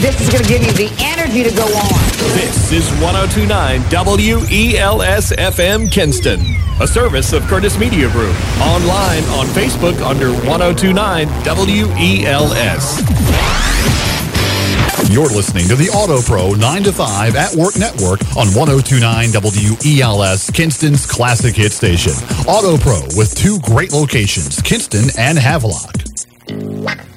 This is going to give you the energy to go on. This is 102.9 WELS FM Kinston, a service of Curtis Media Group. Online on Facebook under 102.9 WELS. You're listening to the Auto Pro 9 to 5 at Work Network on 102.9 WELS, Kinston's classic hit station. Auto Pro with two great locations, Kinston and Havelock.